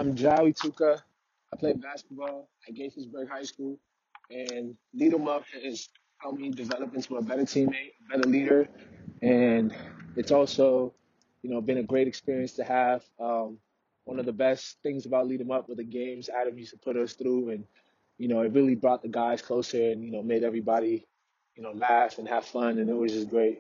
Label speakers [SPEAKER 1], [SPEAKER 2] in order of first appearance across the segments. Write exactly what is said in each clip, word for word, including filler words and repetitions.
[SPEAKER 1] I'm Jawi Tuka. I play basketball at Gaithersburg High School, and Lead 'em Up has helped me develop into a better teammate, a better leader, and it's also, you know, been a great experience to have. Um, one of the best things about Lead 'em Up were the games Adam used to put us through, and you know, it really brought the guys closer, and you know, made everybody, you know, laugh and have fun, and it was just great.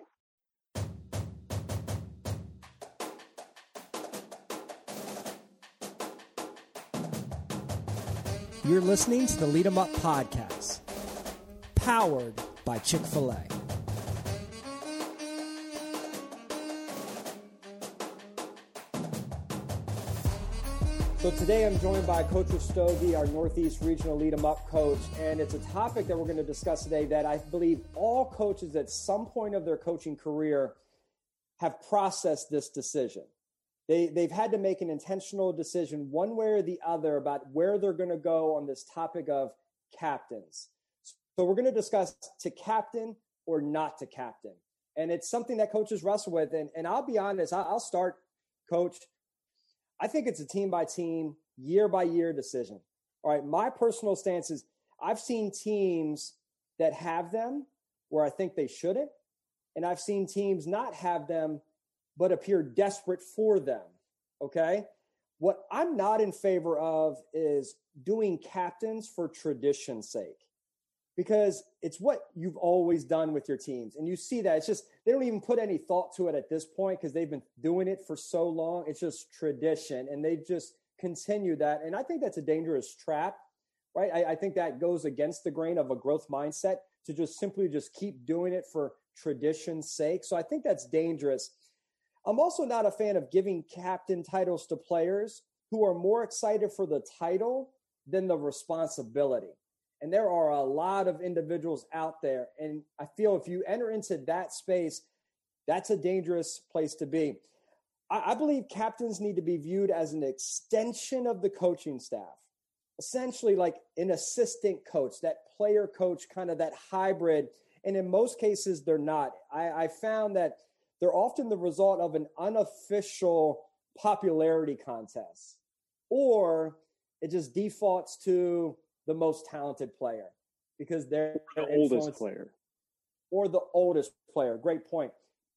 [SPEAKER 2] You're listening to the Lead 'em Up podcast, powered by Chick-fil-A. So today I'm joined by Coach Rastogi, our Northeast Regional Lead 'em Up coach, and it's a topic that we're going to discuss today that I believe all coaches at some point of their coaching career have processed this decision. They, they've had to make an intentional decision one way or the other about where they're going to go on this topic of captains. So we're going to discuss to captain or not to captain. And it's something that coaches wrestle with. And, and I'll be honest, I'll start, Coach. I think it's a team by team, year by year decision. All right, my personal stance is I've seen teams that have them where I think they shouldn't. And I've seen teams not have them but appear desperate for them, okay? What I'm not in favor of is doing captains for tradition's sake, because it's what you've always done with your teams. And you see that. It's just they don't even put any thought to it at this point because they've been doing it for so long. It's just tradition, and they just continue that. And I think that's a dangerous trap, right? I, I think that goes against the grain of a growth mindset to just simply just keep doing it for tradition's sake. So I think that's dangerous. I'm also not a fan of giving captain titles to players who are more excited for the title than the responsibility. And there are a lot of individuals out there. And I feel if you enter into that space, that's a dangerous place to be. I, I believe captains need to be viewed as an extension of the coaching staff, essentially like an assistant coach, that player coach, kind of that hybrid. And in most cases, they're not. I, I found that they're often the result of an unofficial popularity contest, or it just defaults to the most talented player because they're
[SPEAKER 3] the oldest player
[SPEAKER 2] or the oldest player. Great point.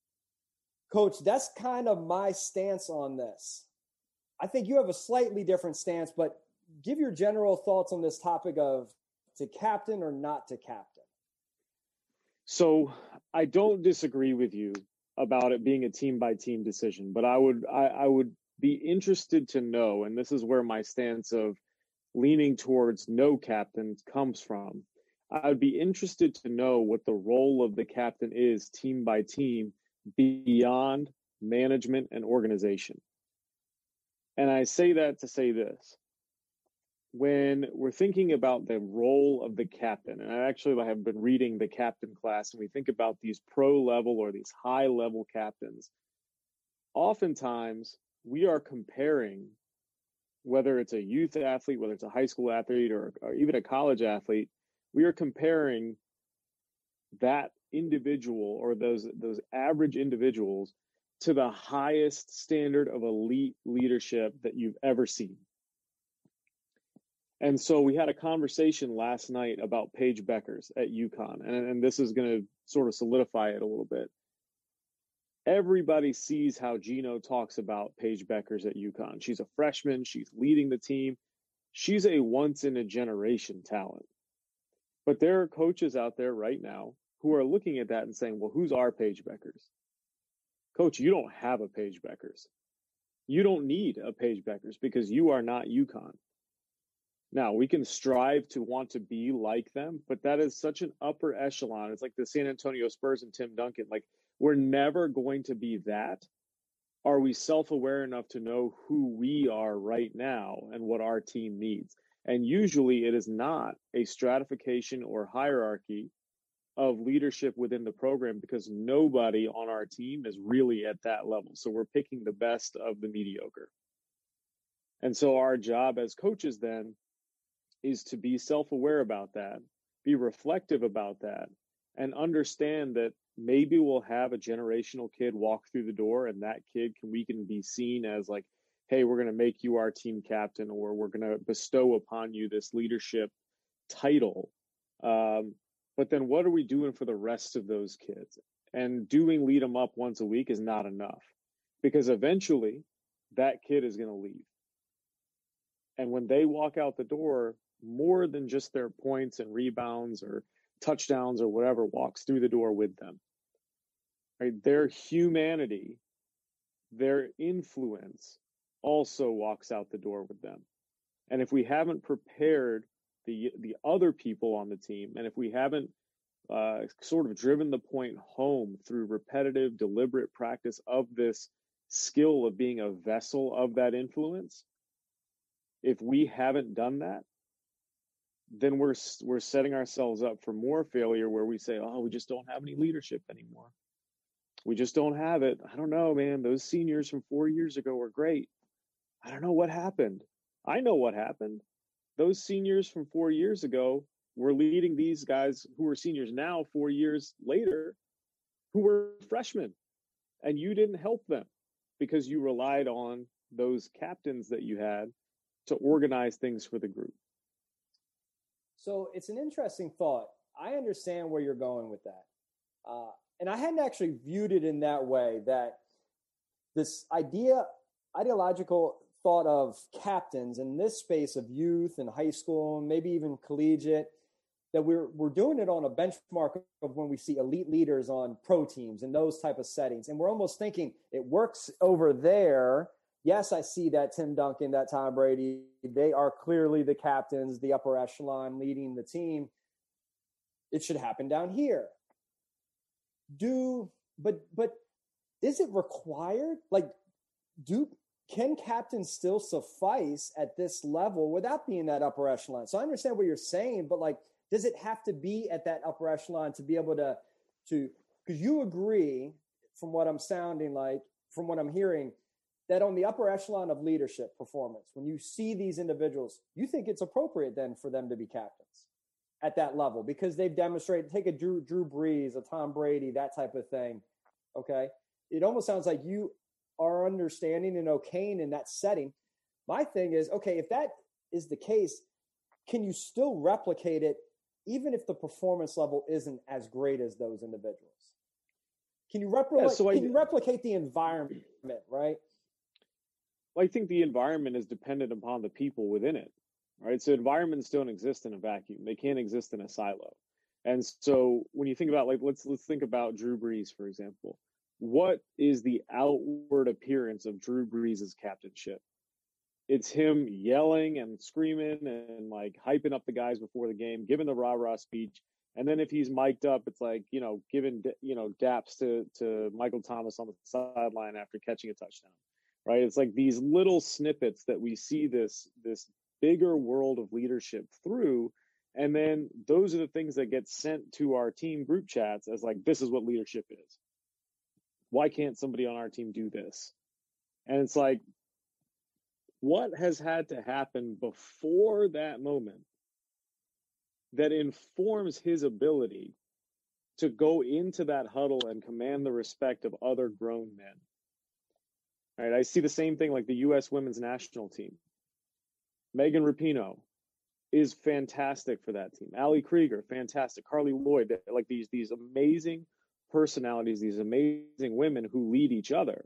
[SPEAKER 2] Coach, that's kind of my stance on this. I think you have a slightly different stance, but give your general thoughts on this topic of to captain or not to captain.
[SPEAKER 3] So I don't disagree with you about it being a team by team decision, but I would I, I would be interested to know, and this is where my stance of leaning towards no captains comes from. I would be interested to know what the role of the captain is team by team beyond management and organization. And I say that to say this. When we're thinking about the role of the captain, and I actually have been reading the captain class, and we think about these pro level or these high level captains, oftentimes we are comparing, whether it's a youth athlete, whether it's a high school athlete, or, or even a college athlete, we are comparing that individual or those those average individuals to the highest standard of elite leadership that you've ever seen. And so we had a conversation last night about Paige Bueckers at UConn, and, and this is going to sort of solidify it a little bit. Everybody sees how Gino talks about Paige Bueckers at UConn. She's a freshman. She's leading the team. She's a once-in-a-generation talent. But there are coaches out there right now who are looking at that and saying, well, who's our Paige Bueckers? Coach, you don't have a Paige Bueckers. You don't need a Paige Bueckers because you are not UConn. Now, we can strive to want to be like them, but that is such an upper echelon. It's like the San Antonio Spurs and Tim Duncan. Like, we're never going to be that. Are we self-aware enough to know who we are right now and what our team needs? And usually it is not a stratification or hierarchy of leadership within the program because nobody on our team is really at that level. So we're picking the best of the mediocre. And so our job as coaches then is to be self-aware about that, be reflective about that, and understand that maybe we'll have a generational kid walk through the door, and that kid can we can be seen as like hey, we're going to make you our team captain, or we're going to bestow upon you this leadership title. Um, but then what are we doing for the rest of those kids? And doing lead them up once a week is not enough, because eventually that kid is going to leave. And when they walk out the door, more than just their points and rebounds or touchdowns or whatever walks through the door with them. Right? Their humanity, their influence also walks out the door with them. And if we haven't prepared the the other people on the team, and if we haven't uh, sort of driven the point home through repetitive, deliberate practice of this skill of being a vessel of that influence, if we haven't done that, then we're we're setting ourselves up for more failure, where we say, oh, we just don't have any leadership anymore. We just don't have it. I don't know, man. Those seniors from four years ago were great. I don't know what happened. I know what happened. Those seniors from four years ago were leading these guys who are seniors now, four years later, who were freshmen. And you didn't help them because you relied on those captains that you had to organize things for the group.
[SPEAKER 2] So it's an interesting thought. I understand where you're going with that. Uh, and I hadn't actually viewed it in that way, that this idea, ideological thought of captains in this space of youth and high school, and maybe even collegiate, that we're we're doing it on a benchmark of when we see elite leaders on pro teams and those type of settings. And we're almost thinking it works over there. Yes, I see that Tim Duncan, that Tom Brady, they are clearly the captains, the upper echelon leading the team. It should happen down here. Do, but, but is it required? Like, do, can captains still suffice at this level without being that upper echelon? So I understand what you're saying, but like, does it have to be at that upper echelon to be able to, to, because you agree from what I'm sounding like, from what I'm hearing, that on the upper echelon of leadership performance, when you see these individuals, you think it's appropriate then for them to be captains at that level because they've demonstrated, take a Drew, Drew Brees, a Tom Brady, that type of thing. Okay. It almost sounds like you are understanding and okaying in that setting. My thing is, okay, if that is the case, can you still replicate it even if the performance level isn't as great as those individuals? Can you, repli- yeah, so can I, you replicate the environment, right?
[SPEAKER 3] Well, I think the environment is dependent upon the people within it, right? So environments don't exist in a vacuum. They can't exist in a silo. And so when you think about, like, let's let's think about Drew Brees, for example. What is the outward appearance of Drew Brees' captainship? It's him yelling and screaming and, like, hyping up the guys before the game, giving the rah-rah speech. And then if he's mic'd up, it's like, you know, giving, you know, daps to, to Michael Thomas on the sideline after catching a touchdown. Right? It's like these little snippets that we see this this bigger world of leadership through, and then those are the things that get sent to our team group chats as like, this is what leadership is. Why can't somebody on our team do this? And it's like, what has had to happen before that moment that informs his ability to go into that huddle and command the respect of other grown men? Right, I see the same thing like the U S women's national team. Megan Rapinoe is fantastic for that team. Ali Krieger, fantastic. Carly Lloyd, like these, these amazing personalities, these amazing women who lead each other.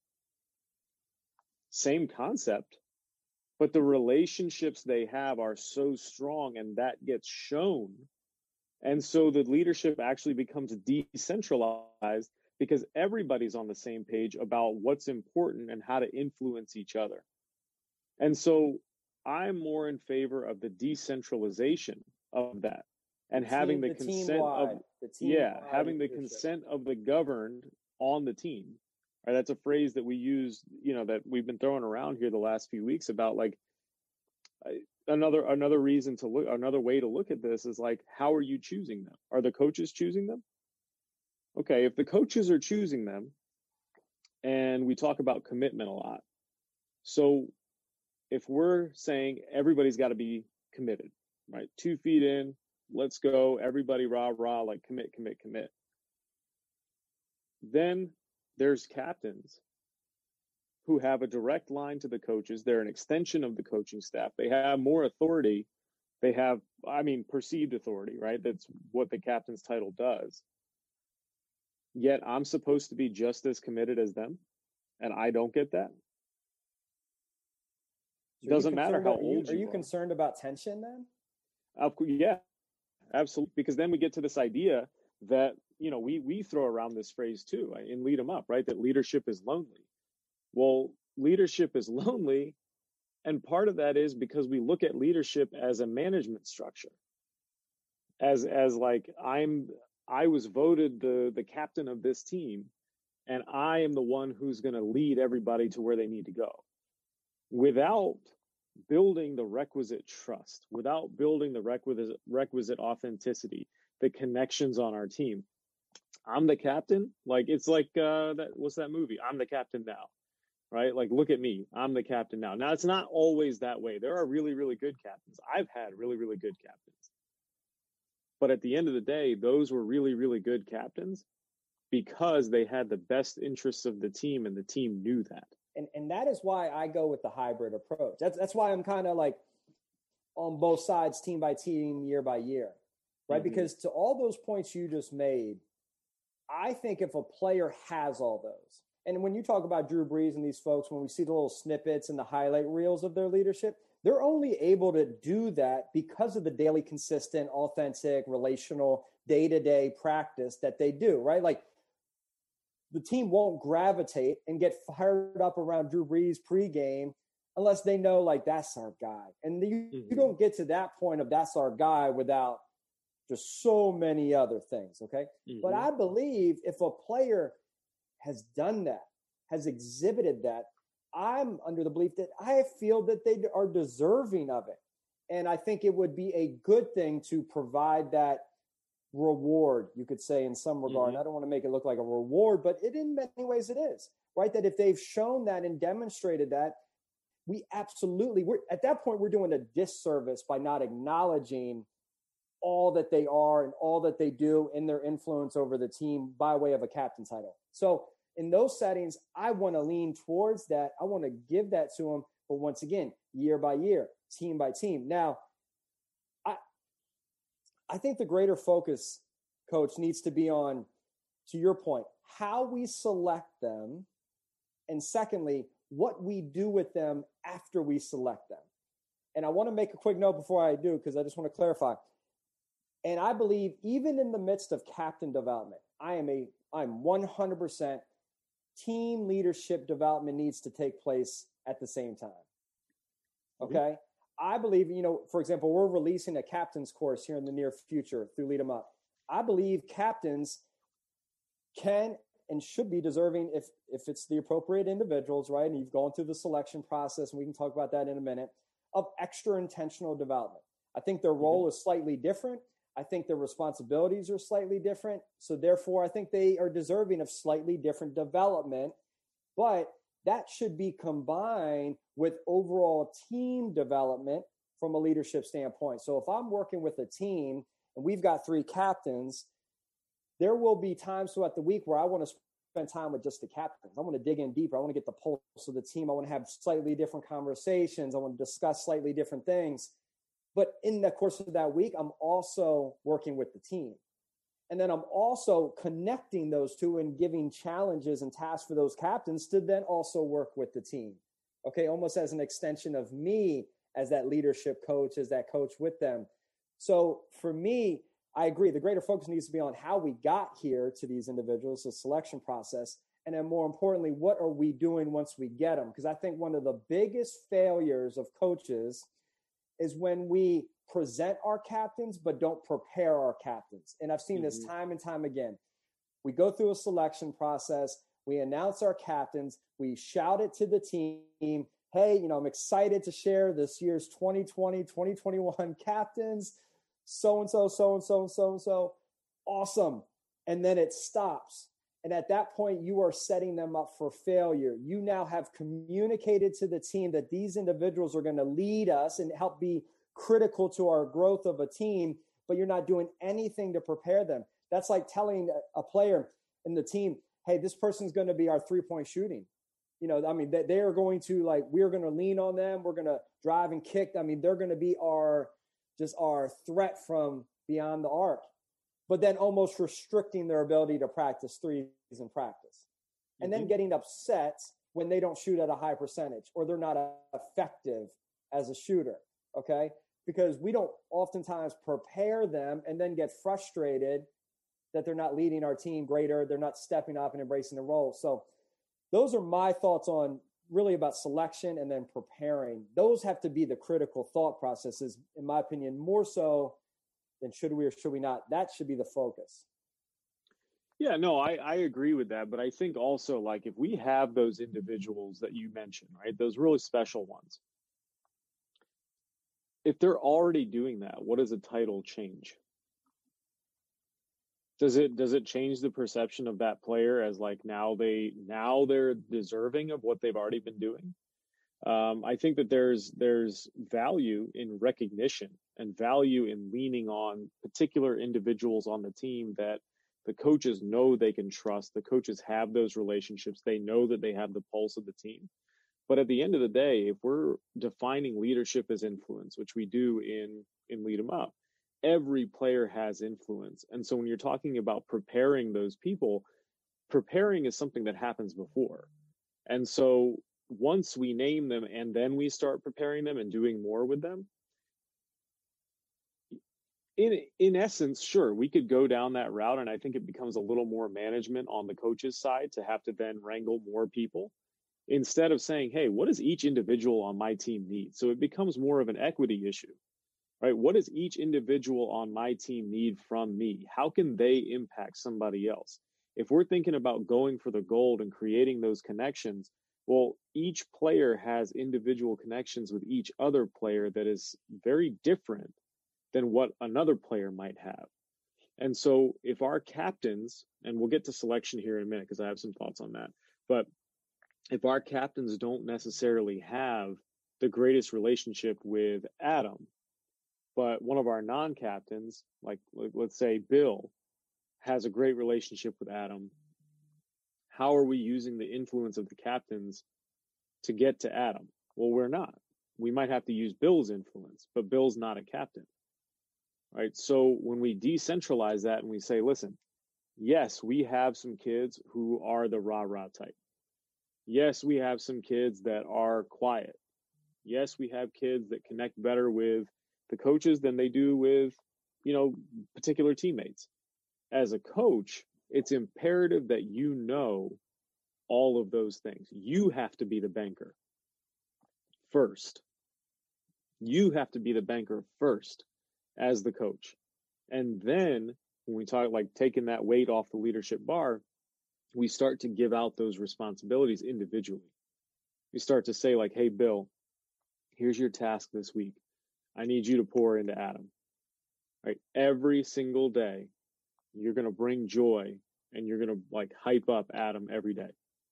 [SPEAKER 3] Same concept, but the relationships they have are so strong and that gets shown. And so the leadership actually becomes decentralized because everybody's on the same page about what's important and how to influence each other. And so I'm more in favor of the decentralization of that and
[SPEAKER 2] the
[SPEAKER 3] having
[SPEAKER 2] team,
[SPEAKER 3] the,
[SPEAKER 2] the
[SPEAKER 3] consent of, yeah, having the leadership. consent of the governed on the team. Right? That's a phrase that we use, you know, that we've been throwing around here the last few weeks about like another, another reason to look, another way to look at this is like, how are you choosing them? Are the coaches choosing them? Okay, if the coaches are choosing them, and we talk about commitment a lot. So if we're saying everybody's got to be committed, right? Two feet in, let's go, everybody rah, rah, like commit, commit, commit. Then there's captains who have a direct line to the coaches. They're an extension of the coaching staff. They have more authority. They have, I mean, perceived authority, right? That's what the captain's title does. Yet I'm supposed to be just as committed as them, and I don't get that. It doesn't matter how
[SPEAKER 2] old
[SPEAKER 3] you are.
[SPEAKER 2] Are you concerned about tension then?
[SPEAKER 3] Uh, yeah, absolutely. Because then we get to this idea that, you know, we we throw around this phrase too in Lead 'em Up, right? That leadership is lonely. Well, leadership is lonely, and part of that is because we look at leadership as a management structure. As as like I'm I was voted the the captain of this team, and I am the one who's going to lead everybody to where they need to go. Without building the requisite trust, without building the requisite requisite authenticity, the connections on our team. I'm the captain. Like, it's like, uh, that, what's that movie? I'm the captain now, right? Like, look at me. I'm the captain now. Now, it's not always that way. There are really, really good captains. I've had really, really good captains. But at the end of the day, those were really, really good captains because they had the best interests of the team, and the team knew that.
[SPEAKER 2] And and that is why I go with the hybrid approach. That's that's why I'm kind of like on both sides, team by team, year by year, right? Mm-hmm. Because to all those points you just made, I think if a player has all those, and when you talk about Drew Brees and these folks, when we see the little snippets and the highlight reels of their leadership, they're only able to do that because of the daily, consistent, authentic, relational, day-to-day practice that they do, right? Like, the team won't gravitate and get fired up around Drew Brees pregame unless they know, like, that's our guy. And you, mm-hmm. you don't get to that point of that's our guy without just so many other things, okay? Mm-hmm. But I believe if a player has done that, has exhibited that, I'm under the belief that I feel that they are deserving of it. And I think it would be a good thing to provide that reward, you could say, in some regard. Mm-hmm. I don't want to make it look like a reward, but it in many ways it is, right? That if they've shown that and demonstrated that, we absolutely, we're at that point, we're doing a disservice by not acknowledging all that they are and all that they do in their influence over the team by way of a captain title. So in those settings, I want to lean towards that. I want to give that to them, but once again, year by year, team by team. Now, I think the greater focus, Coach, needs to be on, to your point, how we select them, and secondly, what we do with them after we select them. And I want to make a quick note before I do, because I just want to clarify. And I believe even in the midst of captain development, I am a, I'm one hundred percent team leadership development needs to take place at the same time. Okay? Mm-hmm. I believe, you know, for example, we're releasing a captain's course here in the near future through Lead 'em Up. I believe captains can and should be deserving, if if it's the appropriate individuals, right? And you've gone through the selection process, and we can talk about that in a minute, of extra intentional development. I think their role mm-hmm. is slightly different. I think their responsibilities are slightly different. So therefore, I think they are deserving of slightly different development. But that should be combined with overall team development from a leadership standpoint. So if I'm working with a team and we've got three captains, there will be times throughout the week where I want to spend time with just the captains. I want to dig in deeper. I want to get the pulse of the team. I want to have slightly different conversations. I want to discuss slightly different things. But in the course of that week, I'm also working with the team. And then I'm also connecting those two and giving challenges and tasks for those captains to then also work with the team. Okay, almost as an extension of me as that leadership coach, as that coach with them. So for me, I agree. The greater focus needs to be on how we got here to these individuals, the selection process. And then more importantly, what are we doing once we get them? Because I think one of the biggest failures of coaches is when we present our captains, but don't prepare our captains. And I've seen mm-hmm. this time and time again. We go through a selection process. We announce our captains. We shout it to the team. Hey, you know, I'm excited to share this year's twenty twenty, twenty twenty-one captains. So-and-so, so-and-so, and so-and-so. Awesome. And then it stops. And at that point, you are setting them up for failure. You now have communicated to the team that these individuals are going to lead us and help be critical to our growth of a team, but you're not doing anything to prepare them. That's like telling a player in the team, hey, this person's going to be our three-point shooting. You know, I mean, they, they are going to like, we're going to lean on them. We're going to drive and kick. I mean, they're going to be our, just our threat from beyond the arc, but then almost restricting their ability to practice threes in practice. And mm-hmm. then getting upset when they don't shoot at a high percentage or they're not effective as a shooter. Okay. Because we don't oftentimes prepare them and then get frustrated that they're not leading our team greater. They're not stepping up and embracing the role. So those are my thoughts on really about selection and then preparing. Those have to be the critical thought processes, in my opinion, more so than should we or should we not. That should be the focus.
[SPEAKER 3] Yeah, no, I, I agree with that. But I think also, like, if we have those individuals that you mentioned, right, those really special ones, if they're already doing that, what does a title change? Does it does it change the perception of that player as like now they now they're deserving of what they've already been doing? Um, I think that there's there's value in recognition and value in leaning on particular individuals on the team that the coaches know they can trust. The coaches have those relationships. They know that they have the pulse of the team. But at the end of the day, if we're defining leadership as influence, which we do in in Lead 'em Up, every player has influence. And so when you're talking about preparing those people, preparing is something that happens before. And so once we name them and then we start preparing them and doing more with them, in in essence, sure, we could go down that route. And I think it becomes a little more management on the coach's side to have to then wrangle more people instead of saying, hey, what does each individual on my team need? So it becomes more of an equity issue. Right? What does each individual on my team need from me? How can they impact somebody else? If we're thinking about going for the gold and creating those connections, well, each player has individual connections with each other player that is very different than what another player might have. And so if our captains, and we'll get to selection here in a minute because I have some thoughts on that, but if our captains don't necessarily have the greatest relationship with Adam, but one of our non-captains, like, like let's say Bill, has a great relationship with Adam, how are we using the influence of the captains to get to Adam? Well, we're not. We might have to use Bill's influence, but Bill's not a captain, right? So when we decentralize that and we say, listen, yes, we have some kids who are the rah-rah type. Yes, we have some kids that are quiet. Yes, we have kids that connect better with the coaches than they do with, you know, particular teammates. As a coach, it's imperative that you know all of those things. You have to be the banker first. You have to be the banker first as the coach. And then when we talk like taking that weight off the leadership bar, we start to give out those responsibilities individually. We start to say like, hey, Bill, here's your task this week. I need you to pour into Adam, right? Every single day, you're going to bring joy and you're going to like hype up Adam every day.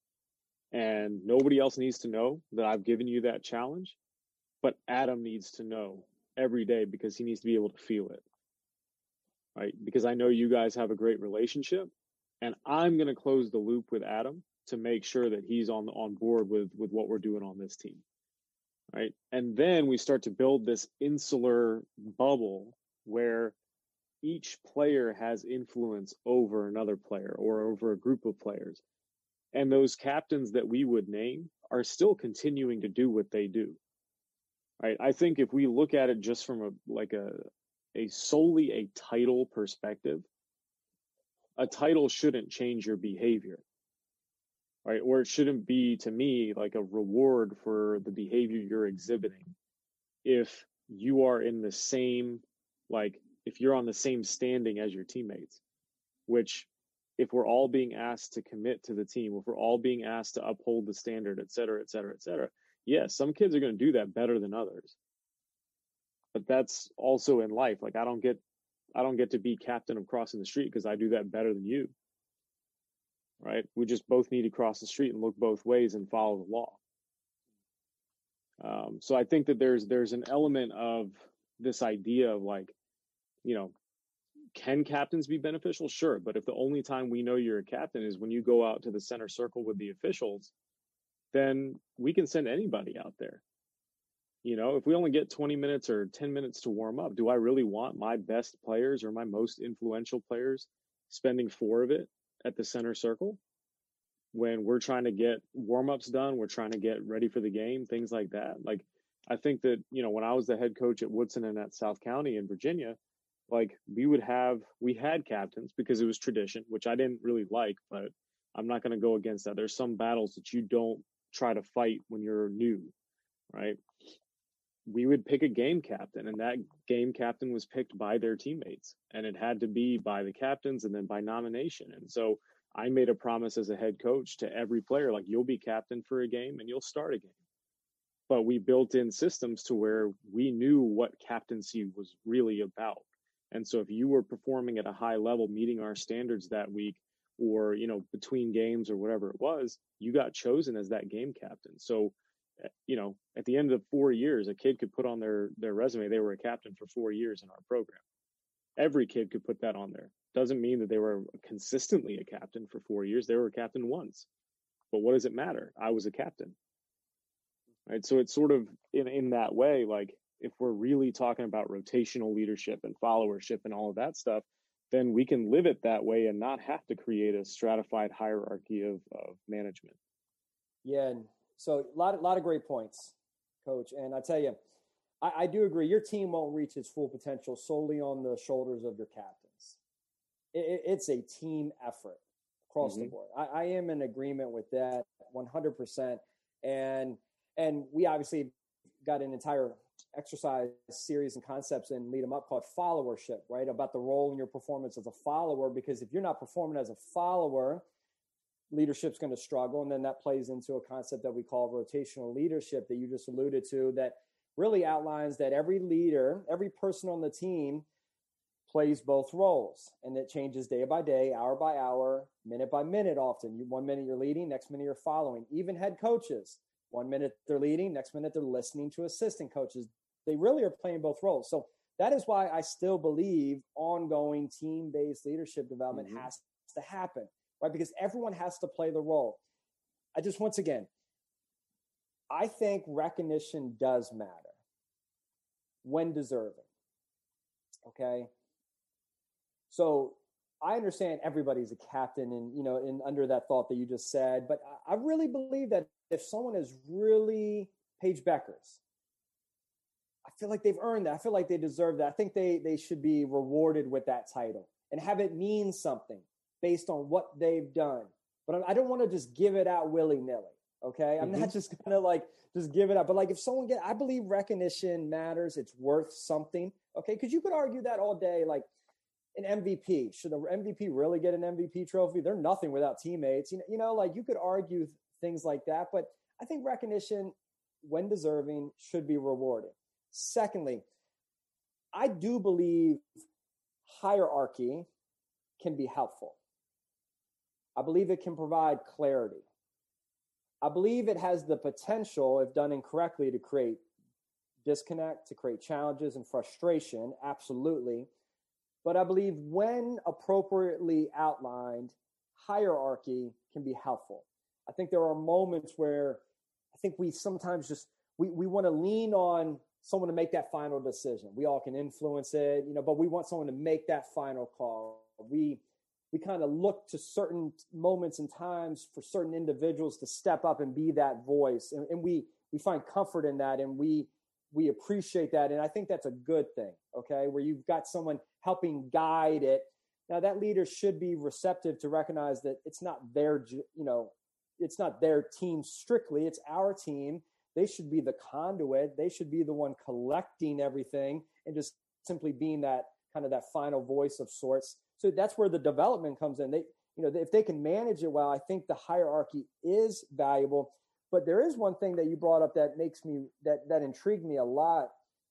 [SPEAKER 3] And nobody else needs to know that I've given you that challenge, but Adam needs to know every day because he needs to be able to feel it, right? Because I know you guys have a great relationship and I'm going to close the loop with Adam to make sure that he's on on board with, with what we're doing on this team. Right. And then we start to build this insular bubble where each player has influence over another player or over a group of players. And those captains that we would name are still continuing to do what they do. Right. I think if we look at it just from a like a a solely a title perspective, a title shouldn't change your behavior. Right? Or it shouldn't be, to me, like a reward for the behavior you're exhibiting. If you are in the same, like, if you're on the same standing as your teammates, which if we're all being asked to commit to the team, if we're all being asked to uphold the standard, et cetera, et cetera, et cetera, yes, some kids are going to do that better than others. But that's also in life. Like, I don't get, I don't get to be captain of crossing the street because I do that better than you. Right? We just both need to cross the street and look both ways and follow the law. Um, so I think that there's there's an element of this idea of like, you know, can captains be beneficial? Sure. But if the only time we know you're a captain is when you go out to the center circle with the officials, then we can send anybody out there. You know, if we only get twenty minutes or ten minutes to warm up, do I really want my best players or my most influential players spending four of it at the center circle when we're trying to get warm-ups done, we're trying to get ready for the game, things like that? Like, I think that, you know, when I was the head coach at Woodson and at South County in Virginia, like we would have, we had captains because it was tradition, which I didn't really like, but I'm not going to go against that. There's some battles that you don't try to fight when you're new, right? We would pick a game captain, and that game captain was picked by their teammates, and it had to be by the captains and then by nomination. And so I made a promise as a head coach to every player, like, you'll be captain for a game and you'll start a game. But we built in systems to where we knew what captaincy was really about. And so if you were performing at a high level, meeting our standards that week, or, you know, between games or whatever it was, you got chosen as that game captain. So, you know, at the end of four years, a kid could put on their, their resume, they were a captain for four years in our program. Every kid could put that on there. Doesn't mean that they were consistently a captain for four years. They were a captain once. But what does it matter? I was a captain. Right. So it's sort of in, in that way, like, if we're really talking about rotational leadership and followership and all of that stuff, then we can live it that way and not have to create a stratified hierarchy of, of management.
[SPEAKER 2] Yeah. And so a lot, a lot of great points, Coach. And I tell you, I, I do agree. Your team won't reach its full potential solely on the shoulders of your captains. It, it's a team effort across mm-hmm. the board. I, I am in agreement with that one hundred percent. And, and we obviously got an entire exercise series and concepts in Lead 'em Up called followership, right? About the role in your performance as a follower, because if you're not performing as a follower, leadership's going to struggle. And then that plays into a concept that we call rotational leadership that you just alluded to, that really outlines that every leader, every person on the team plays both roles, and it changes day by day, hour by hour, minute by minute. Often, you one minute you're leading, next minute you're following. Even head coaches, one minute they're leading, next minute they're listening to assistant coaches. They really are playing both roles. So that is why I still believe ongoing team-based leadership development mm-hmm. has to happen, right? Because everyone has to play the role. I just, once again, I think recognition does matter when deserving. Okay. So I understand everybody's a captain, and, you know, in under that thought that you just said, but I really believe that if someone is really Paige Bueckers, I feel like they've earned that. I feel like they deserve that. I think they they should be rewarded with that title and have it mean something based on what they've done. But I don't want to just give it out willy-nilly. Okay. I'm mm-hmm. not just going to like just give it up. But like, if someone get, I believe recognition matters. It's worth something. Okay. Cause you could argue that all day. Like, an M V P, should the M V P really get an M V P trophy? They're nothing without teammates. You know, you know, like, you could argue things like that, but I think recognition, when deserving, should be rewarded. Secondly, I do believe hierarchy can be helpful. I believe it can provide clarity. I believe it has the potential, if done incorrectly, to create disconnect, to create challenges and frustration. Absolutely. But I believe when appropriately outlined, hierarchy can be helpful. I think there are moments where I think we sometimes just, we, we want to lean on someone to make that final decision. We all can influence it, you know, but we want someone to make that final call. We, we kind of look to certain moments and times for certain individuals to step up and be that voice. And, and we, we find comfort in that, and we, we appreciate that. And I think that's a good thing. Okay. Where you've got someone helping guide it. Now, that leader should be receptive to recognize that it's not their, you know, it's not their team strictly, it's our team. They should be the conduit. They should be the one collecting everything and just simply being that kind of that final voice of sorts. So that's where the development comes in. They, you know, if they can manage it well, I think the hierarchy is valuable. But there is one thing that you brought up that makes me, that, that intrigued me a lot.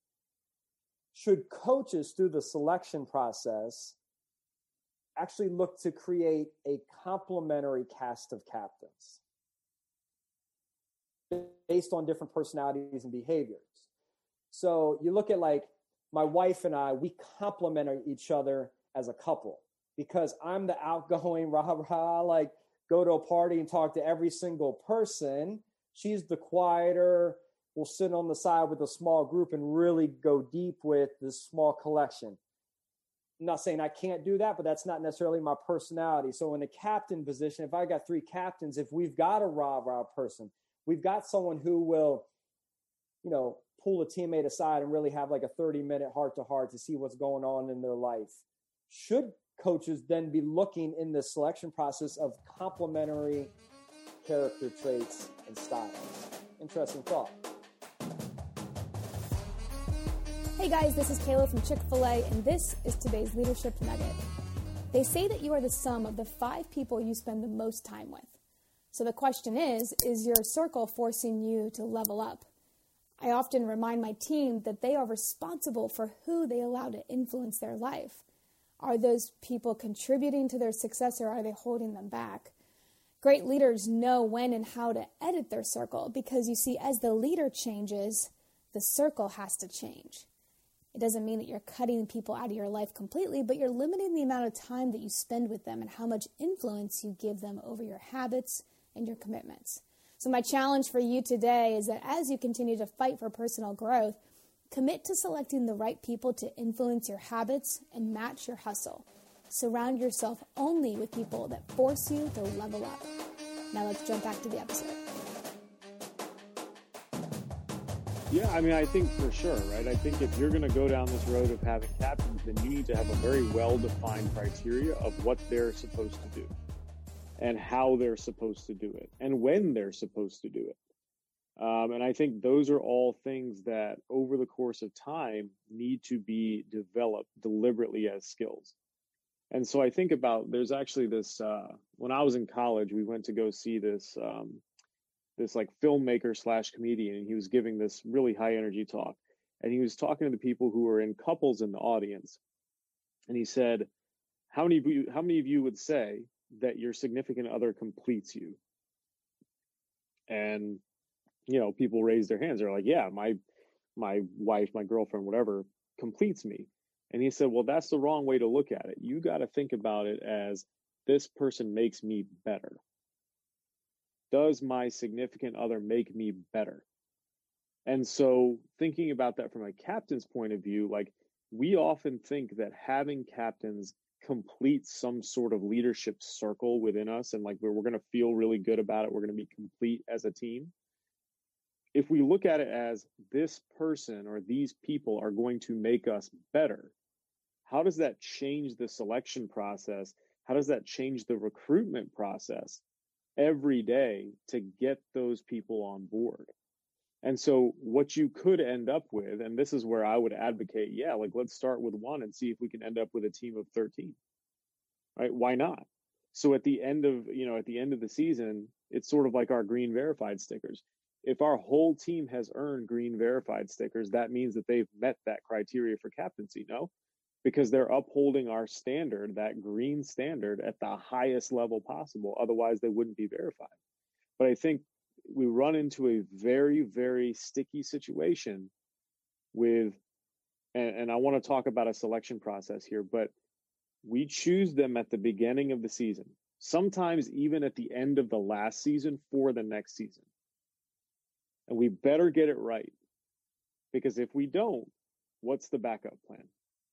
[SPEAKER 2] Should coaches, through the selection process, actually look to create a complementary cast of captains based on different personalities and behaviors? So you look at, like, my wife and I, we complement each other as a couple, because I'm the outgoing rah rah, like, go to a party and talk to every single person. she's the quieter, will sit on the side with a small group and really go deep with this small collection. I'm not saying I can't do that, but that's not necessarily my personality. So in a captain position, if I got three captains, if we've got a rah-rah person, we've got someone who will, you know, pull a teammate aside and really have like a thirty minute heart to heart to see what's going on in their life. Should coaches then be looking in the selection process of complementary character traits and styles? Interesting thought.
[SPEAKER 4] Hey guys, this is Kayla from Chick-fil-A, and this is today's Leadership Nugget. They say that you are the sum of the five people you spend the most time with. So the question is, is your circle forcing you to level up? I often remind my team that they are responsible for who they allow to influence their life. Are those people contributing to their success, or are they holding them back? Great leaders know when and how to edit their circle, because you see, as the leader changes, the circle has to change. It doesn't mean that you're cutting people out of your life completely, but you're limiting the amount of time that you spend with them and how much influence you give them over your habits and your commitments. So my challenge for you today is that as you continue to fight for personal growth, commit to selecting the right people to influence your habits and match your hustle. Surround yourself only with people that force you to level up. Now let's jump back to the episode.
[SPEAKER 3] Yeah, I mean, I think for sure, right? I think if you're going to go down this road of having captains, then you need to have a very well-defined criteria of what they're supposed to do and how they're supposed to do it and when they're supposed to do it. Um, and I think those are all things that over the course of time need to be developed deliberately as skills. And so I think about, there's actually this, uh, when I was in college, we went to go see this, um, this like filmmaker slash comedian, and he was giving this really high energy talk. And he was talking to the people who were in couples in the audience. And he said, how many of you, how many of you would say that your significant other completes you? And, you know, people raise their hands. They're like, yeah, my, my wife, my girlfriend, whatever, completes me. And he said, well, that's the wrong way to look at it. You got to think about it as, this person makes me better. Does my significant other make me better? And so thinking about that from a captain's point of view, like, we often think that having captains complete some sort of leadership circle within us, and like, where we're going to feel really good about it, we're going to be complete as a team. If we look at it as, this person or these people are going to make us better, how does that change the selection process? How does that change the recruitment process every day to get those people on board? And so what you could end up with, and this is where I would advocate, yeah, like, let's start with one and see if we can end up with a team of thirteen, right? Why not? So at the end of, you know, at the end of the season, it's sort of like our green verified stickers. If our whole team has earned green verified stickers, that means that they've met that criteria for captaincy, no? Because they're upholding our standard, that green standard, at the highest level possible. Otherwise, they wouldn't be verified. But I think we run into a very, very sticky situation with, and, and I want to talk about a selection process here, but we choose them at the beginning of the season, sometimes even at the end of the last season for the next season. And we better get it right, because if we don't, what's the backup plan?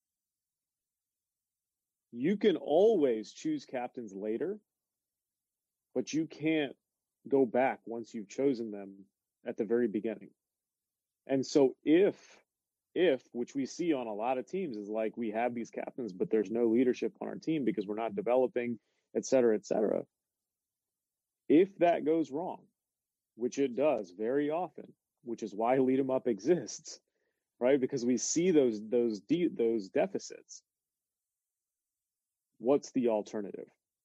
[SPEAKER 3] You can always choose captains later, but you can't go back once you've chosen them at the very beginning. And so if, if, which we see on a lot of teams, is like, we have these captains, but there's no leadership on our team because we're not developing, et cetera, et cetera. If that goes wrong, which it does very often, which is why Lead 'em Up exists, right? Because we see those, those, de- those deficits. What's the alternative?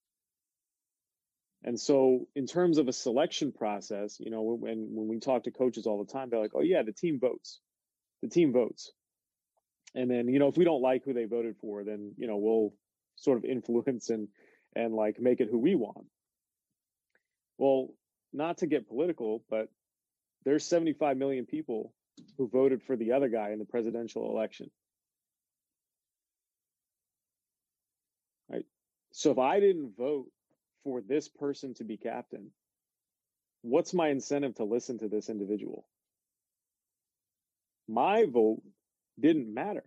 [SPEAKER 3] And so in terms of a selection process, you know, when, when we talk to coaches all the time, they're like, oh yeah, the team votes, the team votes. And then, you know, if we don't like who they voted for, then, you know, we'll sort of influence and, and like make it who we want. Well, not to get political, but there's seventy-five million people who voted for the other guy in the presidential election. Right? So if I didn't vote for this person to be captain, what's my incentive to listen to this individual? My vote didn't matter.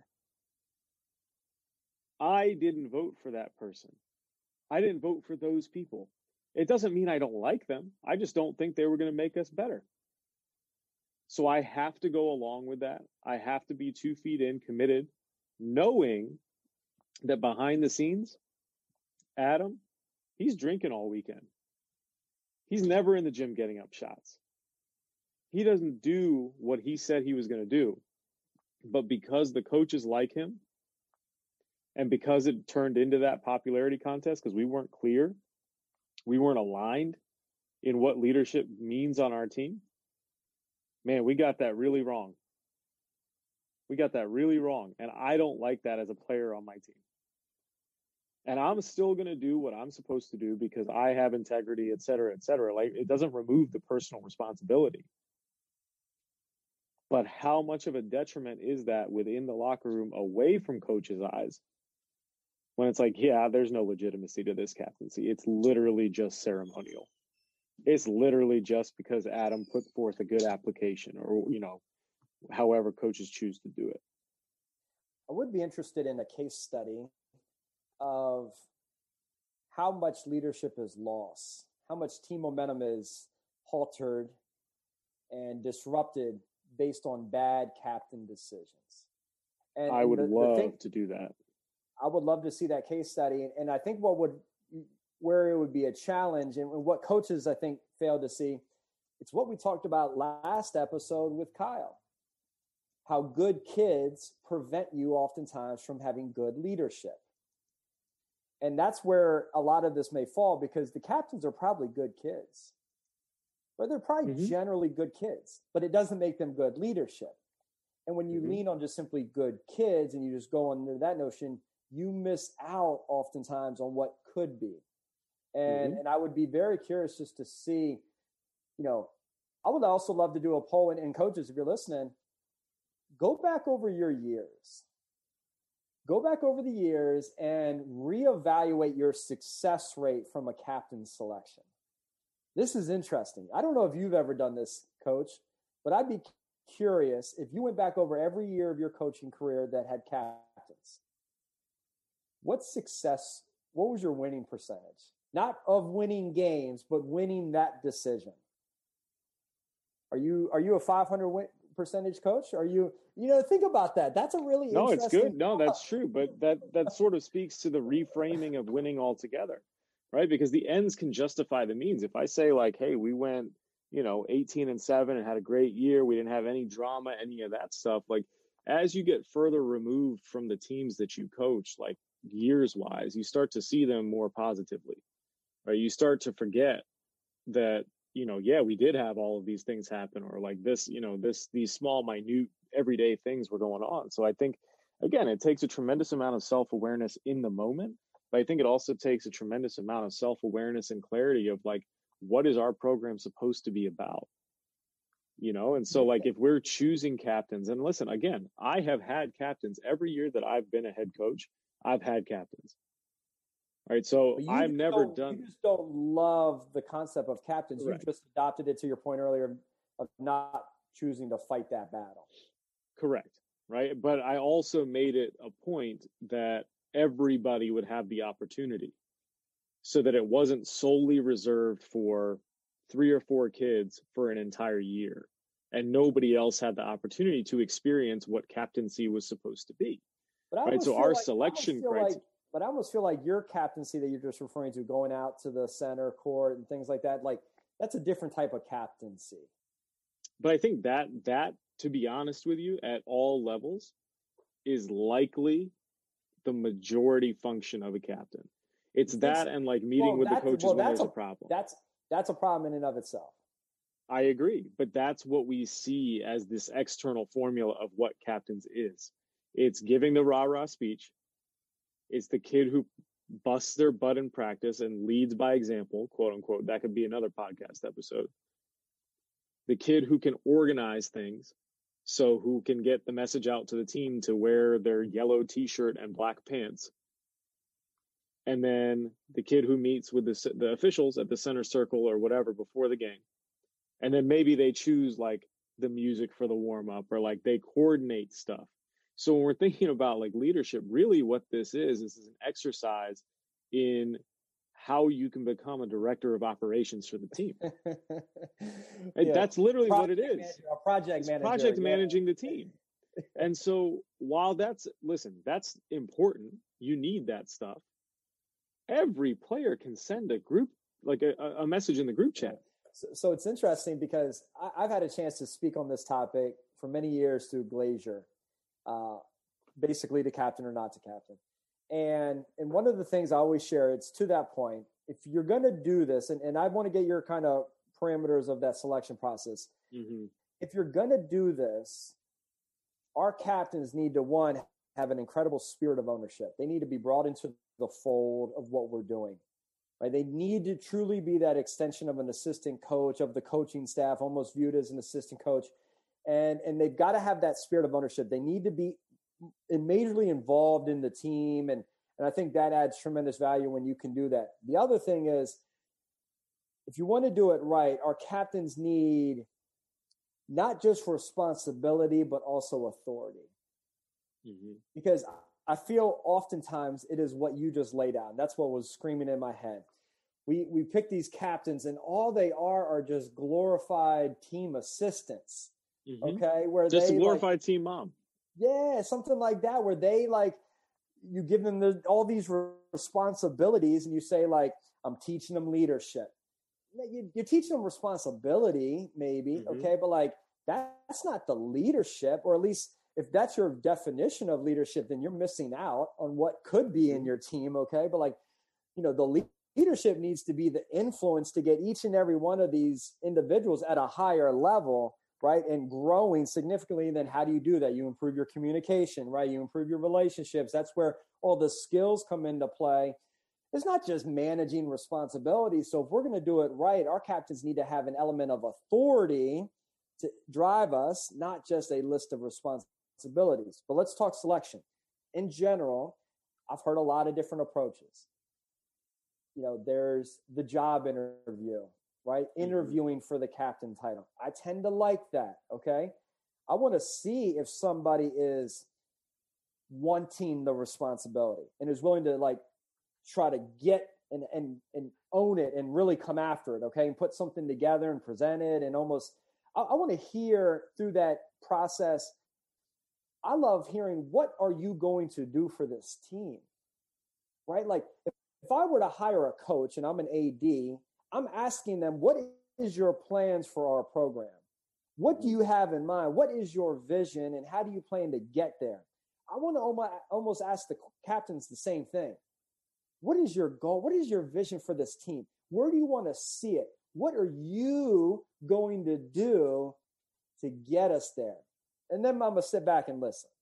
[SPEAKER 3] I didn't vote for that person. I didn't vote for those people. It doesn't mean I don't like them. I just don't think they were going to make us better. So I have to go along with that. I have to be two feet in, committed, knowing that behind the scenes, Adam, he's drinking all weekend. He's never in the gym getting up shots. He doesn't do what he said he was going to do. But because the coaches like him, and because it turned into that popularity contest, because we weren't clear, we weren't aligned in what leadership means on our team, man, we got that really wrong. We got that really wrong. And I don't like that as a player on my team. And I'm still going to do what I'm supposed to do because I have integrity, et cetera, et cetera. Like, it doesn't remove the personal responsibility. But how much of a detriment is that within the locker room away from coaches' eyes when it's like, yeah, there's no legitimacy to this captaincy. It's literally just ceremonial. It's literally just because Adam put forth a good application or, you know, however coaches choose to do it.
[SPEAKER 2] I would be interested in a case study of how much leadership is lost, how much team momentum is haltered and disrupted based on bad captain decisions. And
[SPEAKER 3] I would
[SPEAKER 2] the,
[SPEAKER 3] love
[SPEAKER 2] the thing,
[SPEAKER 3] to do that.
[SPEAKER 2] I would love to see that case study. And, and I think what would, where it would be a challenge and what coaches, I think, fail to see, it's what we talked about last episode with Kyle. How good kids prevent you oftentimes from having good leadership. And that's where a lot of this may fall because the captains are probably good kids. But they're probably mm-hmm. generally good kids, but it doesn't make them good leadership. And when you mm-hmm. lean on just simply good kids and you just go under that notion, you miss out oftentimes on what could be. And, mm-hmm. and I would be very curious just to see, you know, I would also love to do a poll, and, and coaches, if you're listening, go back over your years. Go back over the years and reevaluate your success rate from a captain selection. This is interesting. I don't know if you've ever done this, Coach, but I'd be curious if you went back over every year of your coaching career that had captains. What success, what was your winning percentage? Not of winning games, but winning that decision. Are you are you a five hundred win percentage coach? Are you, you know, think about that. That's a really
[SPEAKER 3] no,
[SPEAKER 2] interesting.
[SPEAKER 3] No, it's good. No, that's true. But that that sort of speaks to the reframing of winning altogether, right? Because the ends can justify the means. If I say like, hey, we went, you know, eighteen and seven and had a great year, we didn't have any drama, any of that stuff. Like, as you get further removed from the teams that you coach, like years wise, you start to see them more positively, right? You start to forget that, you know, yeah, we did have all of these things happen, or like this, you know, this, these small, minute, everyday things were going on. So I think, again, it takes a tremendous amount of self-awareness in the moment, but I think it also takes a tremendous amount of self-awareness and clarity of like, what is our program supposed to be about? You know, and so like if we're choosing captains, and listen, again, I have had captains every year that I've been a head coach. I've had captains. All right, so I've never done.
[SPEAKER 2] You just don't love the concept of captains. Correct. You just adopted it to your point earlier of not choosing to fight that battle.
[SPEAKER 3] Correct. Right. But I also made it a point that everybody would have the opportunity so that it wasn't solely reserved for three or four kids for an entire year. And nobody else had the opportunity to experience what captaincy was supposed to be.
[SPEAKER 2] But
[SPEAKER 3] right. So our
[SPEAKER 2] like,
[SPEAKER 3] selection criteria.
[SPEAKER 2] Like, but I almost feel like your captaincy that you're just referring to, going out to the center court and things like that, like that's a different type of captaincy. But
[SPEAKER 3] I think that that, to be honest with you, at all levels, is likely the majority function of a captain. It's that and like meeting well, with the coaches well, when there's a, a problem.
[SPEAKER 2] That's that's a problem in and of itself.
[SPEAKER 3] I agree, but that's what we see as this external formula of what captains is. It's giving the rah-rah speech. It's the kid who busts their butt in practice and leads by example, quote unquote. That could be another podcast episode. The kid who can organize things, so who can get the message out to the team to wear their yellow t-shirt and black pants. And then the kid who meets with the, the officials at the center circle or whatever before the game And then maybe they choose like the music for the warm up, or like they coordinate stuff. So when we're thinking about like leadership, really what this is, this is an exercise in how you can become a director of operations for the team. yeah. That's literally project what it is.
[SPEAKER 2] Manager, a project
[SPEAKER 3] it's
[SPEAKER 2] manager.
[SPEAKER 3] Project
[SPEAKER 2] yeah.
[SPEAKER 3] managing the team. And so while that's, listen, that's important. You need that stuff. Every player can send a group, like a, a message in the group chat.
[SPEAKER 2] So, so it's interesting because I, I've had a chance to speak on this topic for many years through Glazier, uh, basically to captain or not to captain. And and one of the things I always share, it's to that point, if you're going to do this, and, and I want to get your kind of parameters of that selection process.
[SPEAKER 3] Mm-hmm.
[SPEAKER 2] If you're going to do this, our captains need to, one, have an incredible spirit of ownership. They need to be brought into the fold of what we're doing. Right? They need to truly be that extension of an assistant coach, of the coaching staff, almost viewed as an assistant coach. And, and they've got to have that spirit of ownership. They need to be majorly involved in the team. And, and I think that adds tremendous value when you can do that. The other thing is, if you want to do it right, our captains need not just responsibility, but also authority.
[SPEAKER 3] Mm-hmm.
[SPEAKER 2] Because I feel oftentimes it is what you just laid out. That's what was screaming in my head. We we pick these captains, and all they are are just glorified team assistants.
[SPEAKER 3] Mm-hmm.
[SPEAKER 2] Okay, where
[SPEAKER 3] just
[SPEAKER 2] they
[SPEAKER 3] a glorified
[SPEAKER 2] like,
[SPEAKER 3] team mom.
[SPEAKER 2] Yeah, something like that, where they like you give them the, all these responsibilities, and you say like, I'm teaching them leadership. You, you're teaching them responsibility, maybe,
[SPEAKER 3] mm-hmm.
[SPEAKER 2] okay, but like that, that's not the leadership, or at least if that's your definition of leadership, then you're missing out on what could be in your team, okay? But like, you know, the le- leadership needs to be the influence to get each and every one of these individuals at a higher level, right? And growing significantly. Then how do you do that? You improve your communication, right? You improve your relationships. That's where all the skills come into play. It's not just managing responsibilities. So if we're going to do it right, our captains need to have an element of authority to drive us, not just a list of responsibilities. But let's talk selection. In general, I've heard a lot of different approaches. You know, there's the job interview, right? Mm-hmm. Interviewing for the captain title. I tend to like that, okay? I want to see if somebody is wanting the responsibility and is willing to like try to get and, and, and own it and really come after it, okay? And put something together and present it and almost, I, I want to hear through that process. I love hearing, what are you going to do for this team, right? Like if, if I were to hire a coach and I'm an A D, I'm asking them, what is your plans for our program? What do you have in mind? What is your vision and how do you plan to get there? I want to almost ask the captains the same thing. What is your goal? What is your vision for this team? Where do you want to see it? What are you going to do to get us there? And then I'm going to sit back and listen.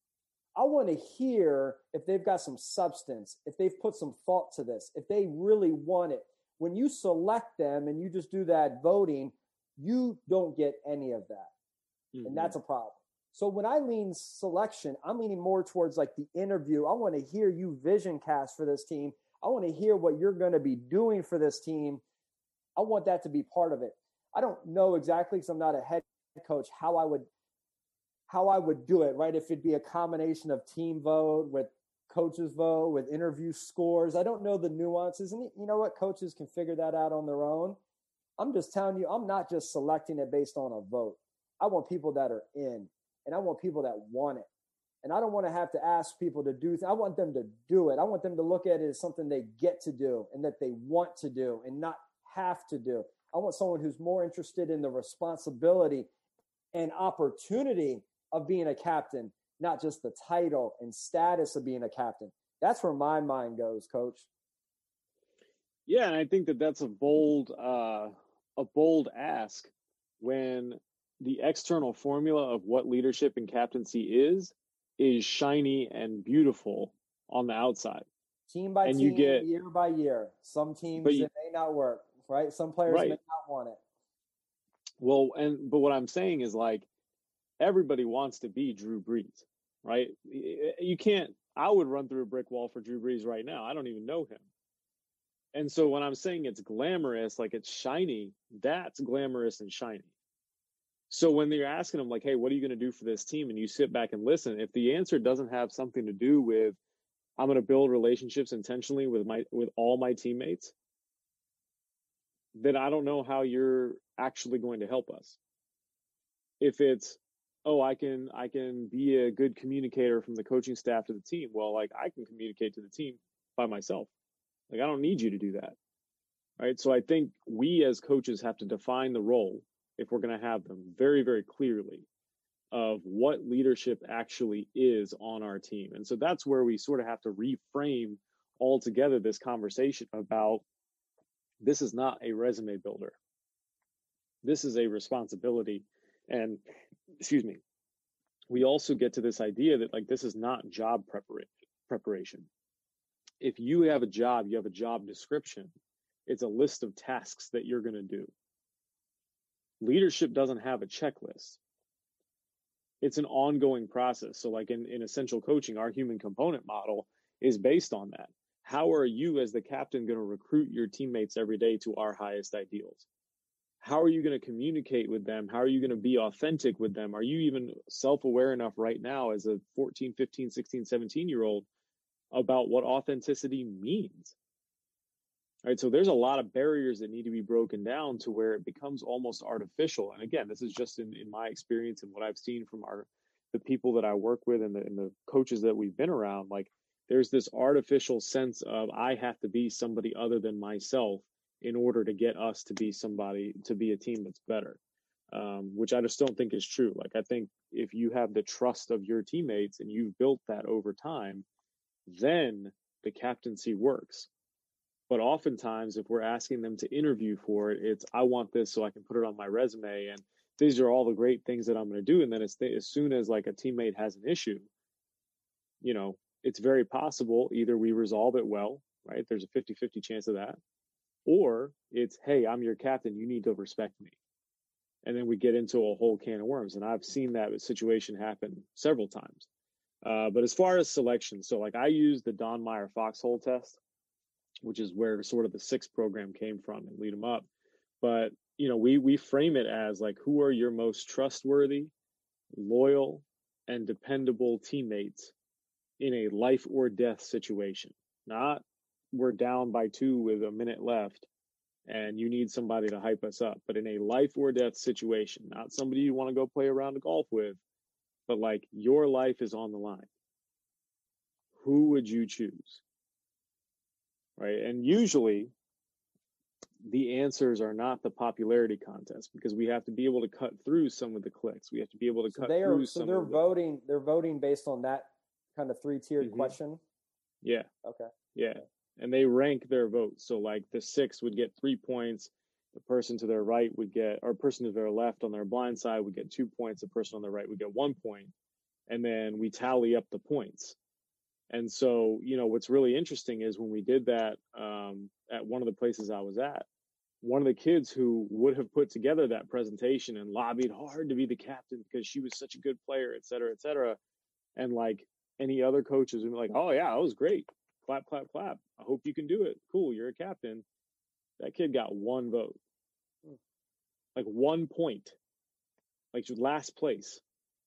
[SPEAKER 2] I want to hear if they've got some substance, if they've put some thought to this, if they really want it. When you select them and you just do that voting, you don't get any of that. Mm-hmm. And that's a problem. So when I lean selection, I'm leaning more towards like the interview. I want to hear you vision cast for this team. I want to hear what you're going to be doing for this team. I want that to be part of it. I don't know exactly, because I'm not a head coach, how I would how I would do it, right? If it'd be a combination of team vote with coaches vote, with interview scores. I don't know the nuances. And you know what? Coaches can figure that out on their own. I'm just telling you, I'm not just selecting it based on a vote. I want people that are in. And I want people that want it. And I don't want to have to ask people to do th- I want them to do it. I want them to look at it as something they get to do and that they want to do and not have to do. I want someone who's more interested in the responsibility and opportunity of being a captain, not just the title and status of being a captain. That's where my mind goes, Coach.
[SPEAKER 3] Yeah, and I think that that's a bold, uh, a bold ask when the external formula of what leadership and captaincy is, is shiny and beautiful on the outside.
[SPEAKER 2] Team by
[SPEAKER 3] and
[SPEAKER 2] team,
[SPEAKER 3] you get,
[SPEAKER 2] year by year. Some teams, you, it may not work, right? Some players
[SPEAKER 3] right.
[SPEAKER 2] may not want it.
[SPEAKER 3] Well, and but what I'm saying is like, everybody wants to be Drew Brees, right? You can't, I would run through a brick wall for Drew Brees right now. I don't even know him. And so when I'm saying it's glamorous, like it's shiny, that's glamorous and shiny. So when you're asking them like, hey, what are you going to do for this team? And you sit back and listen, if the answer doesn't have something to do with, I'm going to build relationships intentionally with my, with all my teammates, then I don't know how you're actually going to help us. If it's, oh, I can, I can be a good communicator from the coaching staff to the team. Well, like I can communicate to the team by myself. Like I don't need you to do that. Right. So I think we as coaches have to define the role, if we're going to have them, very, very clearly of what leadership actually is on our team. And so that's where we sort of have to reframe altogether this conversation about this is not a resume builder. This is a responsibility. And excuse me, we also get to this idea that like this is not job prepara- preparation. If you have a job, you have a job description. It's a list of tasks that you're going to do. Leadership doesn't have a checklist. It's an ongoing process. So like in, in essential coaching, our human component model is based on that. How are you as the captain going to recruit your teammates every day to our highest ideals? How are you going to communicate with them? How are you going to be authentic with them? Are you even self-aware enough right now as a fourteen, fifteen, sixteen, seventeen year old about what authenticity means? All right, so there's a lot of barriers that need to be broken down to where it becomes almost artificial. And again, this is just in, in my experience and what I've seen from our the people that I work with and the, and the coaches that we've been around. Like there's this artificial sense of I have to be somebody other than myself in order to get us to be somebody, to be a team that's better, um, which I just don't think is true. Like I think if you have the trust of your teammates and you've built that over time, then the captaincy works. But oftentimes, if we're asking them to interview for it, it's, I want this so I can put it on my resume. And these are all the great things that I'm going to do. And then it's th- as soon as like a teammate has an issue, you know, it's very possible either we resolve it well, right? There's a fifty-fifty chance of that. Or it's, hey, I'm your captain. You need to respect me. And then we get into a whole can of worms. And I've seen that situation happen several times. Uh, but as far as selection, so like I use the Don Meyer Foxhole test, which is where sort of the six program came from and Lead 'em Up. But, you know, we, we frame it as like, who are your most trustworthy, loyal, and dependable teammates in a life or death situation? Not we're down by two with a minute left and you need somebody to hype us up, but in a life or death situation, not somebody you want to go play a round of golf with, but like your life is on the line. Who would you choose? Right. And usually the answers are not the popularity contest because we have to be able to cut through some of the clicks. We have to be able to
[SPEAKER 2] so
[SPEAKER 3] cut
[SPEAKER 2] they are,
[SPEAKER 3] through
[SPEAKER 2] so
[SPEAKER 3] some
[SPEAKER 2] they're
[SPEAKER 3] of the...
[SPEAKER 2] voting, they're voting based on that kind of three-tiered
[SPEAKER 3] Mhm.
[SPEAKER 2] question.
[SPEAKER 3] Yeah.
[SPEAKER 2] Okay.
[SPEAKER 3] Yeah. And they rank their votes. So like the six would get three points. The person to their right would get, or person to their left on their blind side would get two points. The person on the right would get one point. And then we tally up the points. And so, you know, what's really interesting is when we did that um, at one of the places I was at, one of the kids who would have put together that presentation and lobbied hard to be the captain because she was such a good player, et cetera, et cetera. And like any other coaches would be like, oh yeah, that was great. Clap, clap, clap. I hope you can do it. Cool. You're a captain. That kid got one vote, like one point, like last place.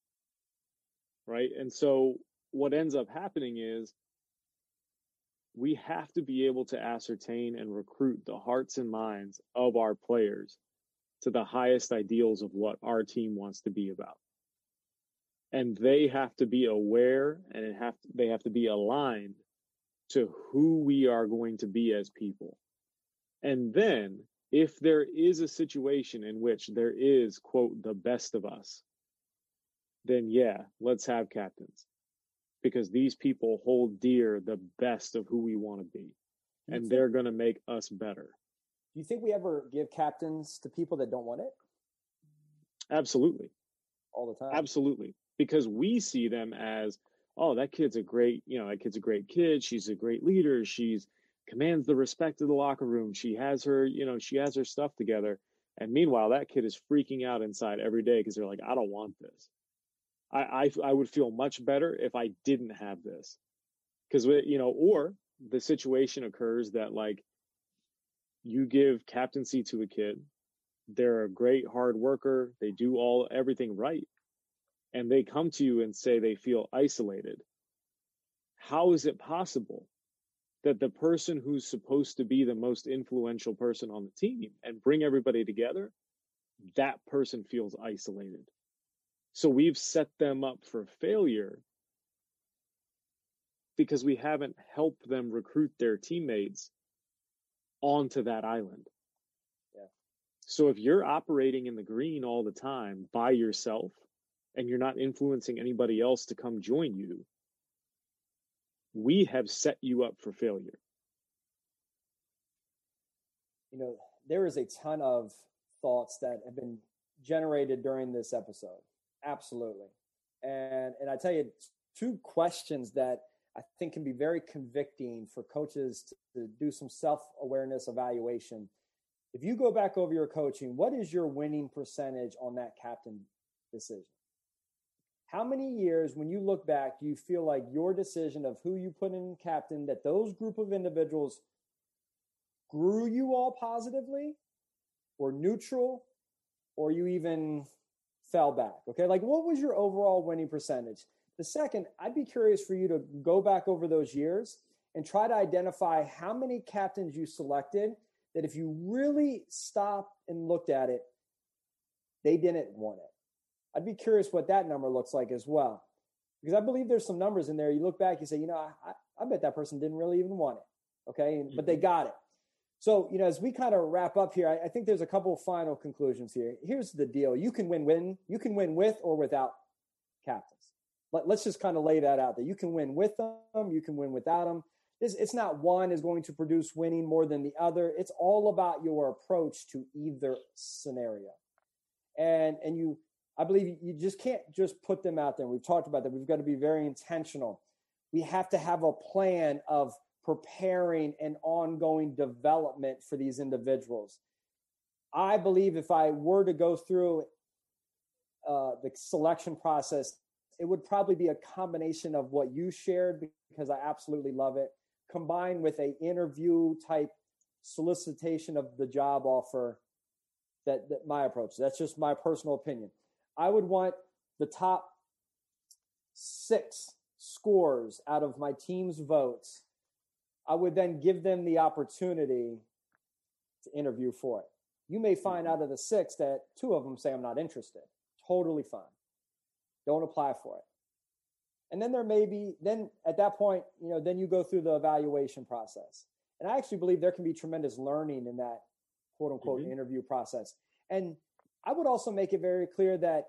[SPEAKER 3] Right. And so what ends up happening is we have to be able to ascertain and recruit the hearts and minds of our players to the highest ideals of what our team wants to be about. And they have to be aware and it have to, they have to be aligned to who we are going to be as people. And then if there is a situation in which there is, quote, the best of us, then yeah, let's have captains. Because these people hold dear the best of who we want to be. And they're going to make us better.
[SPEAKER 2] Do you think we ever give captains to people that don't want it?
[SPEAKER 3] Absolutely.
[SPEAKER 2] All the time?
[SPEAKER 3] Absolutely. Because we see them as, oh, that kid's a great, you know, that kid's a great kid. She's a great leader. She's commands the respect of the locker room. She has her, you know, she has her stuff together. And meanwhile, that kid is freaking out inside every day because they're like, I don't want this. I, I, I would feel much better if I didn't have this. Because, you know, or the situation occurs that like you give captaincy to a kid. They're a great hard worker. They do all everything right. And they come to you and say they feel isolated. How is it possible that the person who's supposed to be the most influential person on the team and bring everybody together, that person feels isolated? So we've set them up for failure because we haven't helped them recruit their teammates onto that island.
[SPEAKER 2] Yeah.
[SPEAKER 3] So if you're operating in the green all the time by yourself and you're not influencing anybody else to come join you, we have set you up for failure.
[SPEAKER 2] You know, there is a ton of thoughts that have been generated during this episode. Absolutely. And and I tell you, two questions that I think can be very convicting for coaches to, to do some self-awareness evaluation. If you go back over your coaching, what is your winning percentage on that captain decision? How many years, when you look back, do you feel like your decision of who you put in captain, that those group of individuals grew you all positively or neutral, or you even fell back? Okay, like what was your overall winning percentage? The second, I'd be curious for you to go back over those years and try to identify how many captains you selected that if you really stopped and looked at it, they didn't want it. I'd be curious what that number looks like as well. Because I believe there's some numbers in there. You look back, you say, you know, I, I bet that person didn't really even want it. Okay, mm-hmm. But they got it. So, you know, as we kind of wrap up here, I, I think there's a couple of final conclusions here. Here's the deal. You can win, win. You can win with or without captains. Let, let's just kind of lay that out there. You can win with them. You can win without them. It's, it's not one is going to produce winning more than the other. It's all about your approach to either scenario. And, and you, I believe you just can't just put them out there. We've talked about that. We've got to be very intentional. We have to have a plan of preparing and ongoing development for these individuals. I believe if I were to go through uh, the selection process, it would probably be a combination of what you shared, because I absolutely love it, combined with a interview type solicitation of the job offer. That, that my approach. That's just my personal opinion. I would want the top six scores out of my team's votes. I would then give them the opportunity to interview for it. You may find out of the six that two of them say, I'm not interested. Totally fine. Don't apply for it. And then there may be, then at that point, you know, then you go through the evaluation process. And I actually believe there can be tremendous learning in that quote unquote mm-hmm. interview process. And I would also make it very clear that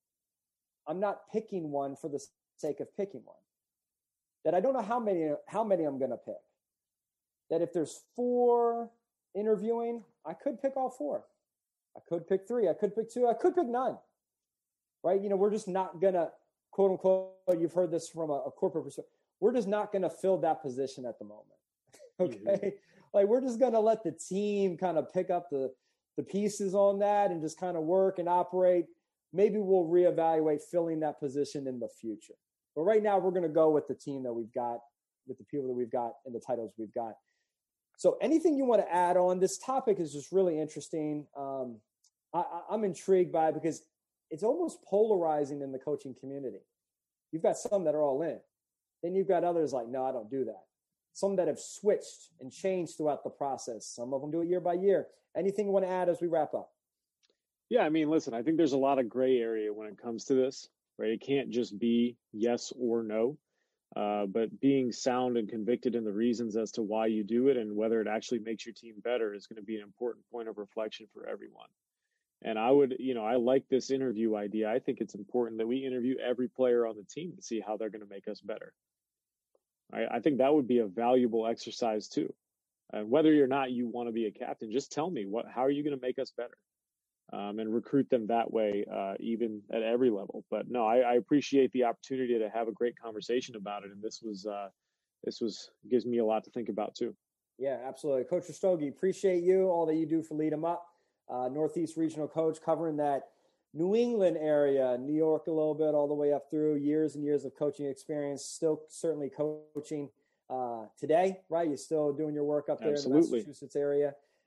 [SPEAKER 2] I'm not picking one for the sake of picking one. That I don't know how many, how many I'm going to pick. That if there's four interviewing, I could pick all four. I could pick three. I could pick two. I could pick none. Right? You know, we're just not going to, quote unquote, you've heard this from a, a corporate perspective. We're just not going to fill that position at the moment. Okay? Mm-hmm. Like, we're just going to let the team kind of pick up the, the pieces on that and just kind of work and operate. Maybe we'll reevaluate filling that position in the future. But right now, we're going to go with the team that we've got, with the people that we've got and the titles we've got. So anything you want to add on? This topic is just really interesting. Um, I, I'm intrigued by it because it's almost polarizing in the coaching community. You've got some that are all in. Then you've got others like, no, I don't do that. Some that have switched and changed throughout the process. Some of them do it year by year. Anything you want to add as we wrap up?
[SPEAKER 3] Yeah, I mean, listen, I think there's a lot of gray area when it comes to this, right? It can't just be yes or no, uh, but being sound and convicted in the reasons as to why you do it and whether it actually makes your team better is going to be an important point of reflection for everyone. And I would, you know, I like this interview idea. I think it's important that we interview every player on the team to see how they're going to make us better. I, I think that would be a valuable exercise too. Uh, whether or not you want to be a captain, just tell me what, how are you going to make us better? Um, and recruit them that way, uh, even at every level. But no, I, I appreciate the opportunity to have a great conversation about it. And this was, uh, this was, gives me a lot to think about too.
[SPEAKER 2] Yeah, absolutely. Coach Rastogi, appreciate you, all that you do for Lead 'em Up, uh, Northeast Regional Coach, covering that New England area, New York a little bit, all the way up through years and years of coaching experience, still certainly coaching uh, today, right? You're still doing your work up there Absolutely. in the Massachusetts area.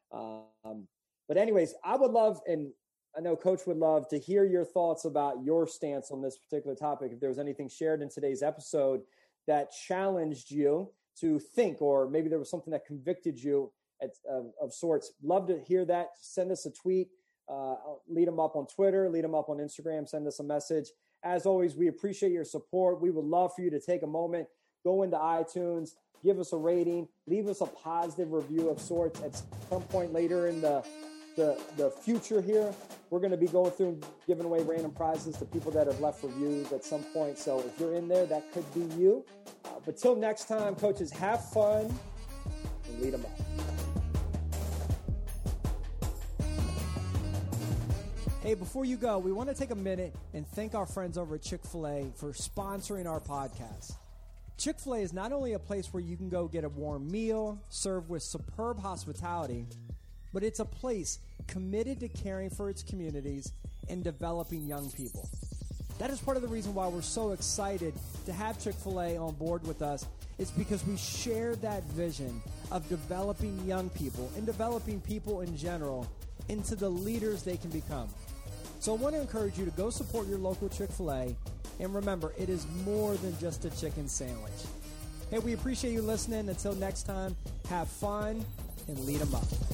[SPEAKER 2] Um, but anyways, I would love, and I know Coach would love to hear your thoughts about your stance on this particular topic. If there was anything shared in today's episode that challenged you to think, or maybe there was something that convicted you at, of, of sorts, love to hear that. Send us a tweet, uh, lead them up on Twitter, lead them up on Instagram, send us a message. As always, we appreciate your support. We would love for you to take a moment, go into iTunes, give us a rating, leave us a positive review of sorts. At some point later in the the, the future here, we're going to be going through and giving away random prizes to people that have left reviews at some point. So if you're in there, that could be you. Uh, but till next time, coaches, have fun and lead them up. Hey, before you go, we want to take a minute and thank our friends over at Chick-fil-A for sponsoring our podcast. Chick-fil-A is not only a place where you can go get a warm meal served with superb hospitality, but it's a place committed to caring for its communities and developing young people. That is part of the reason why we're so excited to have Chick-fil-A on board with us. It's because we share that vision of developing young people and developing people in general into the leaders they can become. So I want to encourage you to go support your local Chick-fil-A. And remember, it is more than just a chicken sandwich. Hey, we appreciate you listening. Until next time, have fun and lead them up.